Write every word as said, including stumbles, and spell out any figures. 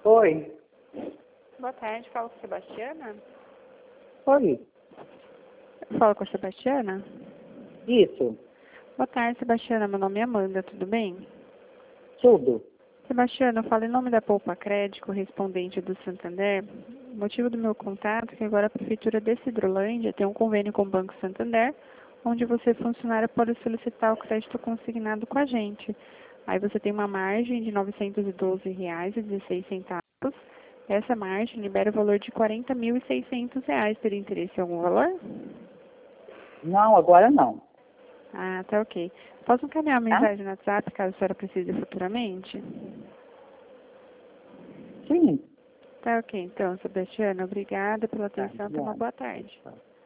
Oi. Boa tarde, falo com a Sebastiana? Oi. Falo com a Sebastiana? Isso. Boa tarde, Sebastiana. Meu nome é Amanda, tudo bem? Tudo. Sebastiana, eu falo em nome da Poupa Crédito, correspondente do Santander. O motivo do meu contato é que agora a Prefeitura de Hidrolândia tem um convênio com o Banco Santander, onde você, funcionário, pode solicitar o crédito consignado com a gente. Aí você tem uma margem de novecentos e doze reais e dezesseis centavos. Essa margem libera o valor de quarenta mil e seiscentos reais. Teria interesse em algum valor? Não, agora não. Ah, tá ok. Posso encaminhar uma Tá? mensagem no WhatsApp caso a senhora precise futuramente? Sim. Tá ok, então, Sebastiana, obrigada pela Tá, atenção. Tenha uma obrigada. boa tarde.